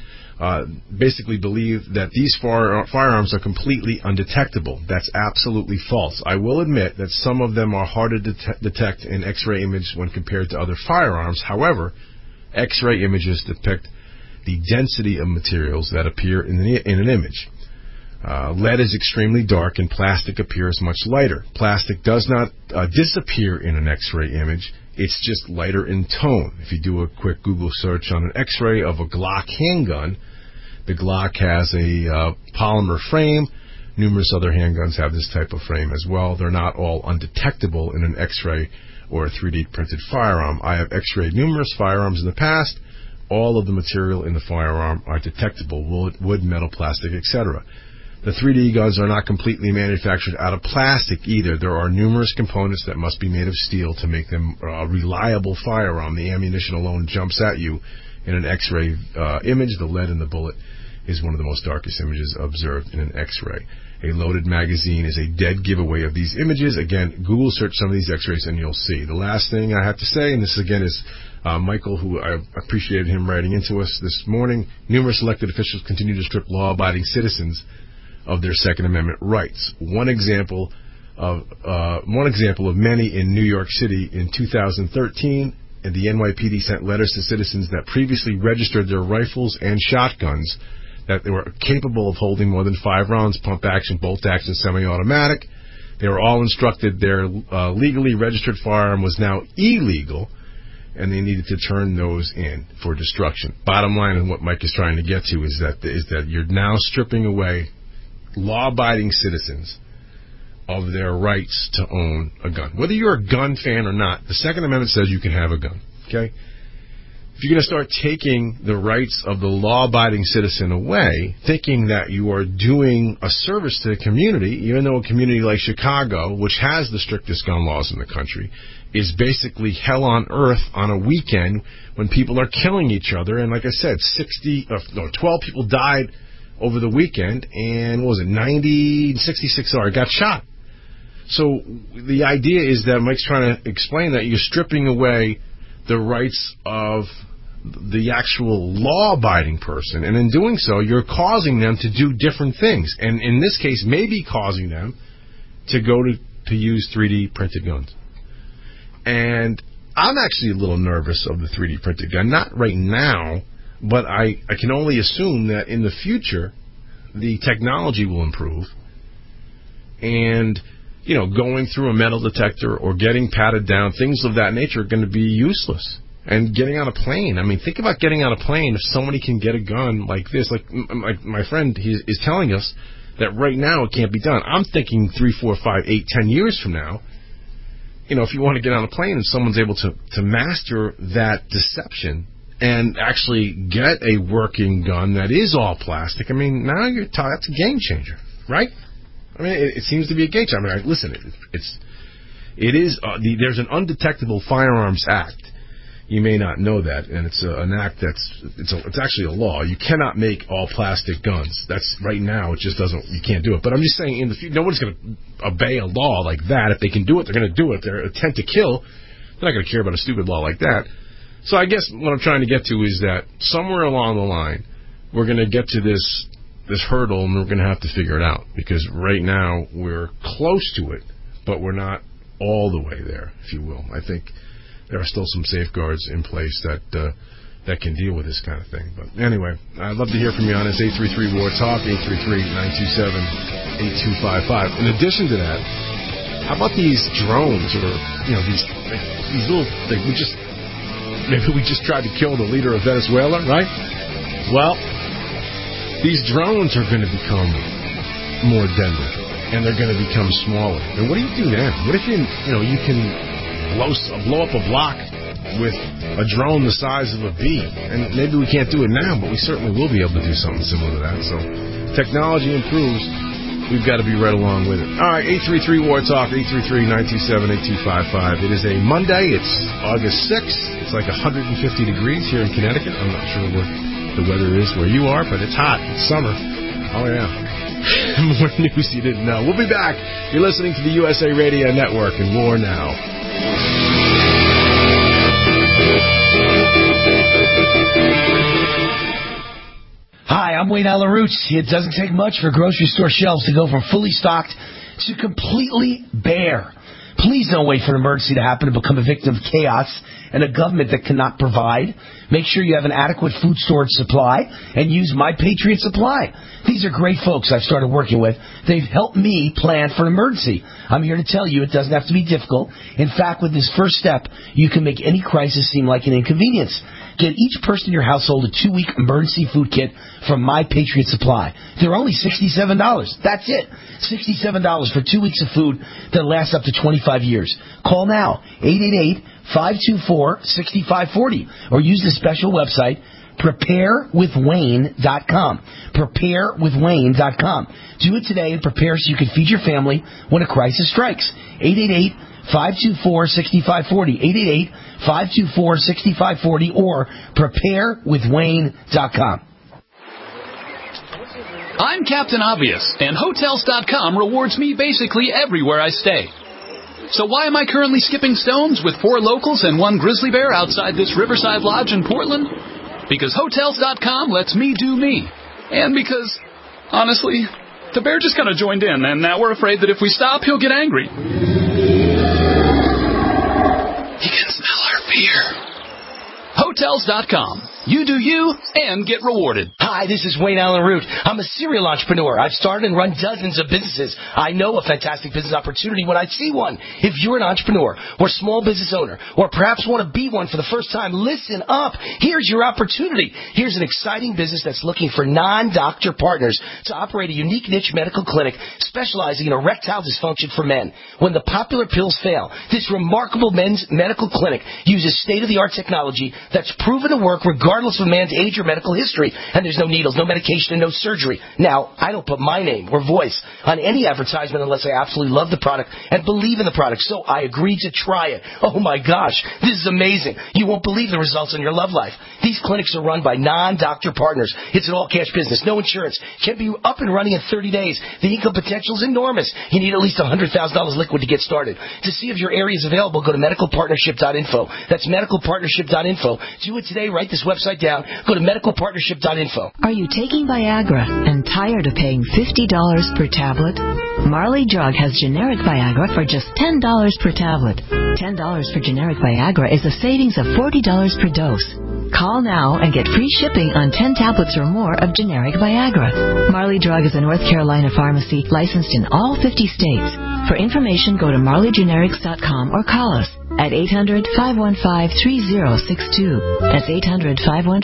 basically believe that these firearms are completely undetectable. That's absolutely false. I will admit that some of them are harder to detect in X-ray image when compared to other firearms. However, X-ray images depict the density of materials that appear in an image. Lead is extremely dark and plastic appears much lighter. Plastic does not disappear in an X-ray image. It's just lighter in tone. If you do a quick Google search on an X-ray of a Glock handgun, the Glock has a polymer frame. Numerous other handguns have this type of frame as well. They're not all undetectable in an X-ray or a 3D printed firearm. I have X-rayed numerous firearms in the past. All of the material in the firearm are detectable: wood, metal, plastic, etc. The 3D guns are not completely manufactured out of plastic either. There are numerous components that must be made of steel to make them a reliable firearm. The ammunition alone jumps at you in an X-ray image. The lead in the bullet is one of the most darkest images observed in an X-ray. A loaded magazine is a dead giveaway of these images. Again, Google search some of these X-rays and you'll see. The last thing I have to say, and this again is Michael, who I appreciated him writing into us this morning, numerous elected officials continue to strip law-abiding citizens of their Second Amendment rights. One example of many in New York City in 2013, and the NYPD sent letters to citizens that previously registered their rifles and shotguns that they were capable of holding more than 5 rounds, pump action, bolt action, semi-automatic. They were all instructed their legally registered firearm was now illegal, and they needed to turn those in for destruction. Bottom line, and what Mike is trying to get to, is that you're now stripping away law-abiding citizens of their rights to own a gun. Whether you're a gun fan or not, the Second Amendment says you can have a gun, okay? If you're going to start taking the rights of the law-abiding citizen away, thinking that you are doing a service to the community, even though a community like Chicago, which has the strictest gun laws in the country, is basically hell on earth on a weekend when people are killing each other. And like I said, 12 people died over the weekend, and what was it, 66 got shot. So the idea is that Mike's trying to explain that you're stripping away the rights of the actual law-abiding person, and in doing so, you're causing them to do different things, and in this case, maybe causing them to go to use 3D printed guns. And I'm actually a little nervous of the 3D printed gun, not right now, but I can only assume that in the future, the technology will improve, and going through a metal detector or getting patted down, things of that nature are going to be useless. And getting on a plane, I mean, think about getting on a plane if somebody can get a gun like this. Like my friend is telling us that right now it can't be done. I'm thinking 3, 4, 5, 8, 10 years from now, if you want to get on a plane and someone's able to master that deception and actually get a working gun that is all plastic, I mean, now that's a game changer, right? I mean, it seems to be a game changer. I mean, listen, there's an Undetectable Firearms Act. You may not know that, and it's an act it's actually a law. You cannot make all plastic guns. That's right now. It just doesn't. You can't do it. But I'm just saying, in the future, nobody's going to obey a law like that. If they can do it, they're going to do it. Their intent to kill, they're not going to care about a stupid law like that. So I guess what I'm trying to get to is that somewhere along the line, we're going to get to this hurdle, and we're going to have to figure it out, because right now we're close to it, but we're not all the way there, if you will. I think there are still some safeguards in place that can deal with this kind of thing. But anyway, I'd love to hear from you on this 833-WAR-TALK, 833-927-8255. In addition to that, how about these drones, or these little maybe we just tried to kill the leader of Venezuela, right? Well, these drones are going to become more deadly, and they're going to become smaller. And what do you do then? What if you can blow up a block with a drone the size of a bee? And maybe we can't do it now, but we certainly will be able to do something similar to that. So technology improves. We've got to be right along with it. All right, 833-WAR-TALK, 833-927-8255. It is a Monday. It's August 6th. It's like 150 degrees here in Connecticut. I'm not sure what the weather is where you are, but it's hot. It's summer. Oh, yeah. More news you didn't know. We'll be back. You're listening to the USA Radio Network and War Now. Hi, I'm Wayne Allen Roots. It doesn't take much for grocery store shelves to go from fully stocked to completely bare. Please don't wait for an emergency to happen to become a victim of chaos and a government that cannot provide. Make sure you have an adequate food storage supply and use My Patriot Supply. These are great folks I've started working with. They've helped me plan for an emergency. I'm here to tell you it doesn't have to be difficult. In fact, with this first step, you can make any crisis seem like an inconvenience. Get each person in your household a 2-week emergency food kit from My Patriot Supply. They're only $67. That's it. $67 for 2 weeks of food that lasts up to 25 years. Call now, 888-524-6540, or use the special website, preparewithwayne.com. Preparewithwayne.com. Do it today and prepare so you can feed your family when a crisis strikes. 888-524-6540. 888-524-6540 or preparewithwayne.com. I'm Captain Obvious, and Hotels.com rewards me basically everywhere I stay. So why am I currently skipping stones with 4 locals and 1 grizzly bear outside this Riverside Lodge in Portland? Because Hotels.com lets me do me. And because, honestly, the bear just kind of joined in, and now we're afraid that if we stop, he'll get angry. He can smell our fear. Hotels.com. You do you and get rewarded. Hi, this is Wayne Allen Root. I'm a serial entrepreneur. I've started and run dozens of businesses. I know a fantastic business opportunity when I see one. If you're an entrepreneur or small business owner or perhaps want to be one for the first time, listen up. Here's your opportunity. Here's an exciting business that's looking for non-doctor partners to operate a unique niche medical clinic specializing in erectile dysfunction for men. When the popular pills fail, this remarkable men's medical clinic uses state-of-the-art technology that's proven to work regardless of a man's age or medical history. And there's no needles, no medication, and no surgery. Now, I don't put my name or voice on any advertisement unless I absolutely love the product and believe in the product. So I agreed to try it. Oh my gosh, this is amazing. You won't believe the results in your love life. These clinics are run by non-doctor partners. It's an all-cash business, no insurance. Can be up and running in 30 days. The income potential is enormous. You need at least $100,000 liquid to get started. To see if your area is available, go to medicalpartnership.info. That's medicalpartnership.info. Do it today. Write this website down. Go to medicalpartnership.info. Are you taking Viagra and tired of paying $50 per tablet? Marley Drug has generic Viagra for just $10 per tablet. $10 for generic Viagra is a savings of $40 per dose. Call now and get free shipping on 10 tablets or more of generic Viagra. Marley Drug is a North Carolina pharmacy licensed in all 50 states. For information, go to marleygenerics.com or call us at 800-515-3062. That's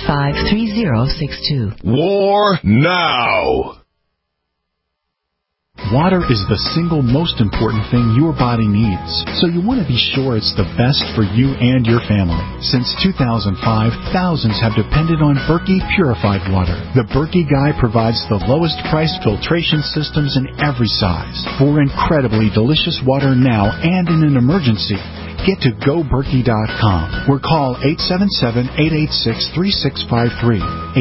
800-515-3062. War now. Water is the single most important thing your body needs, so you want to be sure it's the best for you and your family. Since 2005, thousands have depended on Berkey purified water. The Berkey Guy provides the lowest price filtration systems in every size for incredibly delicious water now and in an emergency. Get to GoBerkey.com or call 877-886-3653.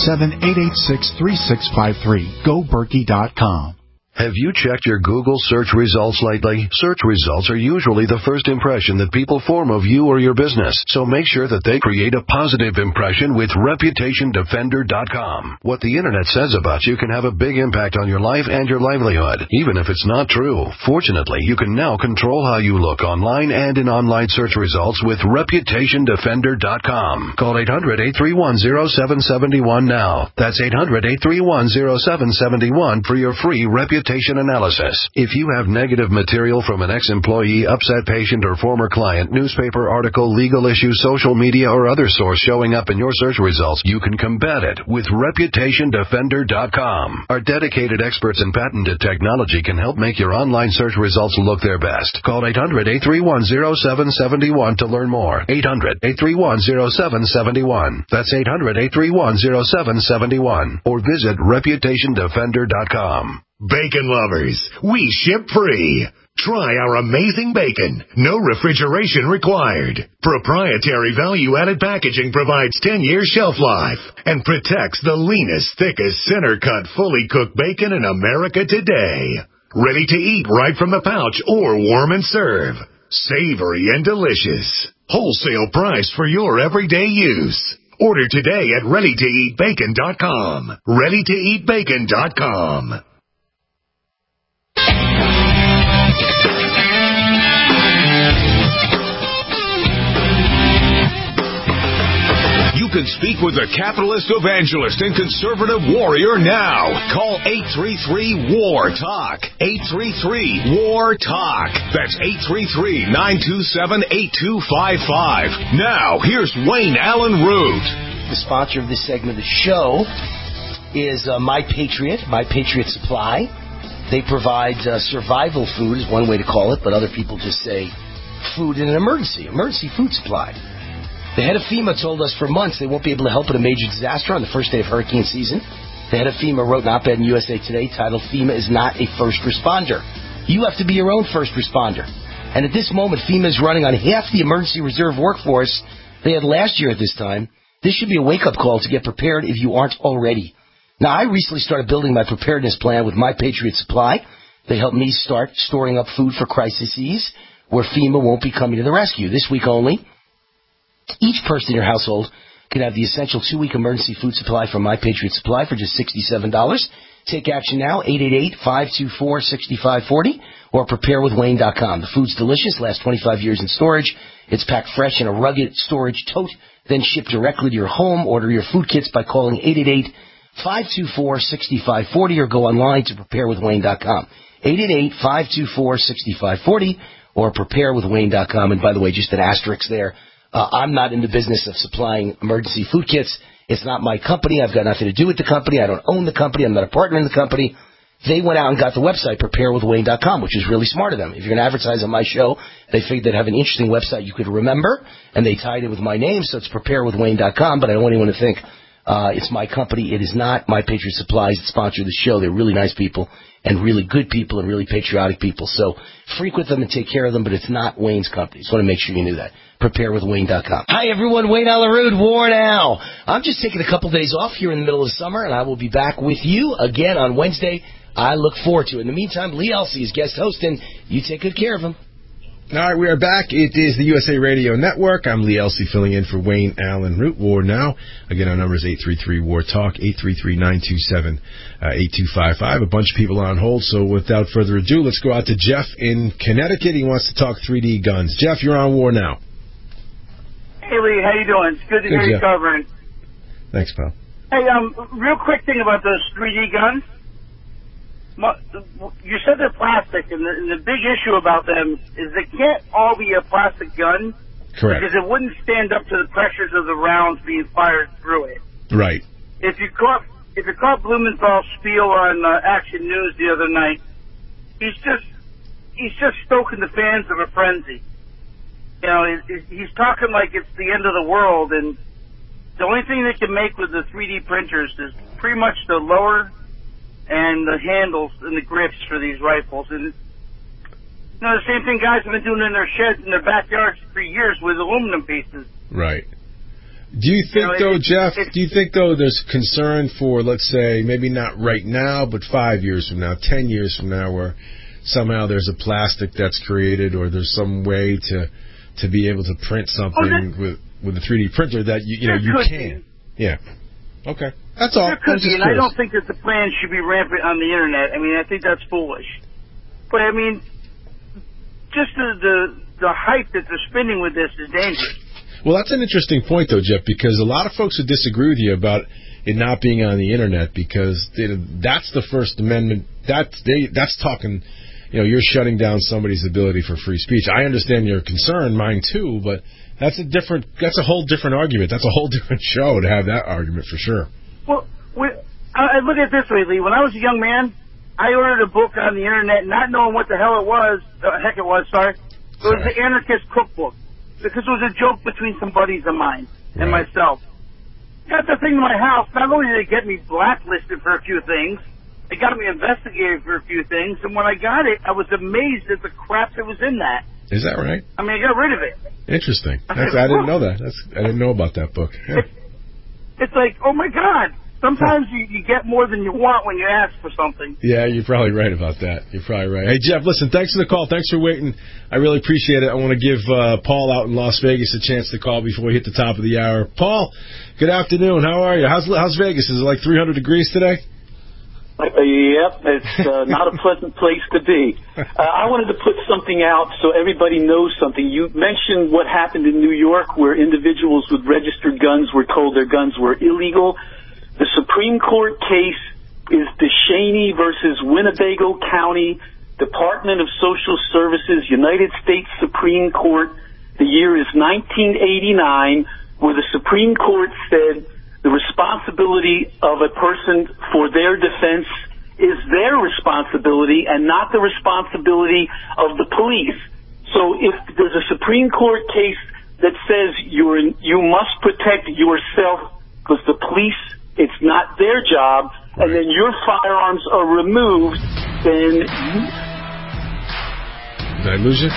877-886-3653. GoBerkey.com. Have you checked your Google search results lately? Search results are usually the first impression that people form of you or your business, so make sure that they create a positive impression with ReputationDefender.com. What the Internet says about you can have a big impact on your life and your livelihood, even if it's not true. Fortunately, you can now control how you look online and in online search results with ReputationDefender.com. Call 800-831-0771 now. That's 800-831-0771 for your free reputation analysis. If you have negative material from an ex-employee, upset patient, or former client, newspaper article, legal issue, social media, or other source showing up in your search results, you can combat it with ReputationDefender.com. Our dedicated experts in patented technology can help make your online search results look their best. Call 800-831-0771 to learn more. 800-831-0771. That's 800-831-0771. Or visit ReputationDefender.com. Bacon lovers, we ship free. Try our amazing bacon. No refrigeration required. Proprietary value-added packaging provides 10-year shelf life and protects the leanest, thickest, center-cut, fully cooked bacon in America today. Ready to eat right from the pouch or warm and serve. Savory and delicious. Wholesale price for your everyday use. Order today at ReadyToEatBacon.com. ReadyToEatBacon.com. You can speak with a capitalist evangelist and conservative warrior now. Call 833-WAR-TALK. 833-WAR-TALK. That's 833-927-8255. Now, here's Wayne Allen Root. The sponsor of this segment of the show is My Patriot Supply. They provide survival food, is one way to call it, but other people just say food in an emergency food supply. The head of FEMA told us for months they won't be able to help in a major disaster on the first day of hurricane season. The head of FEMA wrote an op-ed in USA Today titled, "FEMA is not a first responder. You have to be your own first responder." And at this moment, FEMA is running on half the emergency reserve workforce they had last year at this time. This should be a wake-up call to get prepared if you aren't already. Now, I recently started building my preparedness plan with My Patriot Supply. They helped me start storing up food for crises where FEMA won't be coming to the rescue. This week only, each person in your household can have the essential 2-week emergency food supply from My Patriot Supply for just $67. Take action now, 888-524-6540, or preparewithwayne.com. The food's delicious, lasts 25 years in storage. It's packed fresh in a rugged storage tote, then shipped directly to your home. Order your food kits by calling 888-524-6540 or go online to preparewithwayne.com. 888-524-6540 or preparewithwayne.com. And by the way, just an asterisk there. I'm not in the business of supplying emergency food kits. It's not my company. I've got nothing to do with the company. I don't own the company. I'm not a partner in the company. They went out and got the website, preparewithwayne.com, which is really smart of them. If you're going to advertise on my show, they figured they'd have an interesting website you could remember, and they tied it with my name, so it's preparewithwayne.com, but I don't want anyone to think it's my company. It is not. My Patriot Supplies that sponsor the show. They're really nice people and really good people and really patriotic people. So frequent them and take care of them, but it's not Wayne's company. Just want to make sure you knew that. Preparewithwayne.com. Hi, everyone. Wayne Allen Root, War Now. I'm just taking a couple days off here in the middle of the summer, and I will be back with you again on Wednesday. I look forward to it. In the meantime, Lee Elsey is guest hosting. You take good care of him. All right, we are back. It is the USA Radio Network. I'm Lee Elsey filling in for Wayne Allen Root. War Now. Again, our number is 833-WAR-TALK, 833-927-8255. A bunch of people on hold, so without further ado, let's go out to Jeff in Connecticut. He wants to talk 3D guns. Jeff, you're on War Now. Hey, Lee, how you doing? It's good to hear you covering. Thanks, pal. Hey, real quick thing about those 3D guns. You said they're plastic, and the big issue about them is they can't all be a plastic gun. Correct. Because it wouldn't stand up to the pressures of the rounds being fired through it. Right. If you caught Blumenthal's spiel on Action News the other night, he's just stoking the fans of a frenzy. You know, he's talking like it's the end of the world, and the only thing they can make with the 3D printers is pretty much the lower and the handles and the grips for these rifles. And you know, the same thing guys have been doing in their sheds in their backyards for years with aluminum pieces. Right. Do you think, Jeff, there's concern for, let's say, maybe not right now, but 5 years from now, 10 years from now, where somehow there's a plastic that's created or there's some way to be able to print something with a 3D printer that you can? Yeah. Okay. That's all. There could be, and I don't think that the plan should be rampant on the Internet. I mean, I think that's foolish. But, I mean, just the hype that they're spinning with this is dangerous. Well, that's an interesting point, though, Jeff, because a lot of folks would disagree with you about it not being on the Internet, because that's the First Amendment. That's talking, you're shutting down somebody's ability for free speech. I understand your concern, mine too, but that's a whole different argument. That's a whole different show to have that argument for sure. Well, I look at it this way, Lee. When I was a young man, I ordered a book on the Internet, not knowing what the hell it was. It was the Anarchist Cookbook, because it was a joke between some buddies of mine and myself. Got the thing in my house. Not only did it get me blacklisted for a few things, it got me investigated for a few things, and when I got it, I was amazed at the crap that was in that. Is that right? I mean, I got rid of it. Interesting. I didn't know that. I didn't know about that book. Yeah. It's like, oh my God. Sometimes you get more than you want when you ask for something. Yeah, you're probably right about that. You're probably right. Hey, Jeff, listen, thanks for the call. Thanks for waiting. I really appreciate it. I want to give Paul out in Las Vegas a chance to call before we hit the top of the hour. Paul, good afternoon. How are you? How's Vegas? Is it like 300 degrees today? Yep, it's not a pleasant place to be. I wanted to put something out so everybody knows something. You mentioned what happened in New York, where individuals with registered guns were told their guns were illegal. The Supreme Court case is DeShaney versus Winnebago County, Department of Social Services, United States Supreme Court. The year is 1989, where the Supreme Court said the responsibility of a person for their defense is their responsibility and not the responsibility of the police. So if there's a Supreme Court case that says you must protect yourself because the police, it's not their job, and then your firearms are removed, then... Did I lose you?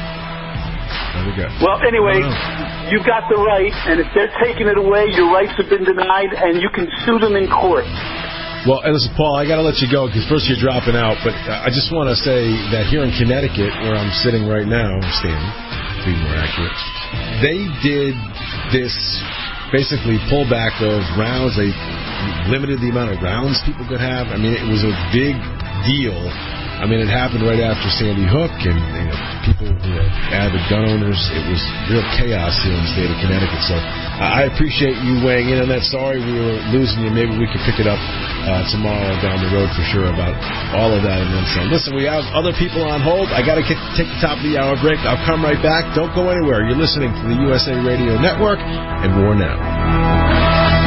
Well, anyway, you've got the right, and if they're taking it away, your rights have been denied, and you can sue them in court. Well, listen, Paul, I got to let you go because first you're dropping out, but I just want to say that here in Connecticut, where I'm sitting right now, standing, to be more accurate, they did this basically pullback of rounds. They limited the amount of rounds people could have. I mean, it was a big deal. I mean, it happened right after Sandy Hook, and people who are avid gun owners, it was real chaos here in the state of Connecticut. So I appreciate you weighing in on that. Sorry we were losing you. Maybe we can pick it up tomorrow down the road for sure about all of that and then some. Listen, we have other people on hold. I got to take the top of the hour break. I'll come right back. Don't go anywhere. You're listening to the USA Radio Network and War Now.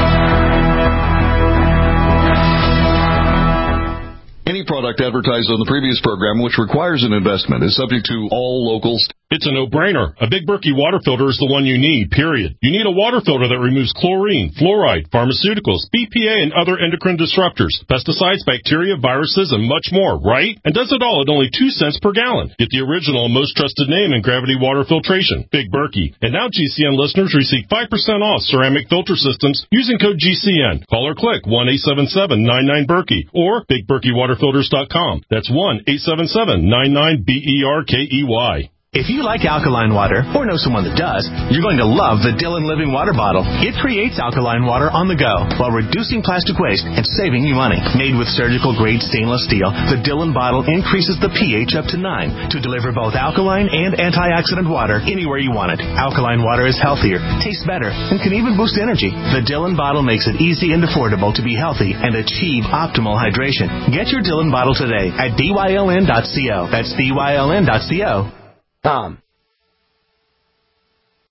Any product advertised on the previous program which requires an investment is subject to all local... It's a no-brainer. A Big Berkey water filter is the one you need, period. You need a water filter that removes chlorine, fluoride, pharmaceuticals, BPA, and other endocrine disruptors, pesticides, bacteria, viruses, and much more, right? And does it all at only 2 cents per gallon. Get the original and most trusted name in gravity water filtration, Big Berkey. And now GCN listeners receive 5% off ceramic filter systems using code GCN. Call or click 1-877-99-BERKEY or BigBerkeyWaterFilters.com. That's 1-877-99-BERKEY. If you like alkaline water, or know someone that does, you're going to love the Dillon Living Water Bottle. It creates alkaline water on the go while reducing plastic waste and saving you money. Made with surgical-grade stainless steel, the Dillon bottle increases the pH up to 9 to deliver both alkaline and antioxidant water anywhere you want it. Alkaline water is healthier, tastes better, and can even boost energy. The Dillon bottle makes it easy and affordable to be healthy and achieve optimal hydration. Get your Dillon bottle today at dyln.co. That's dyln.co. Tom,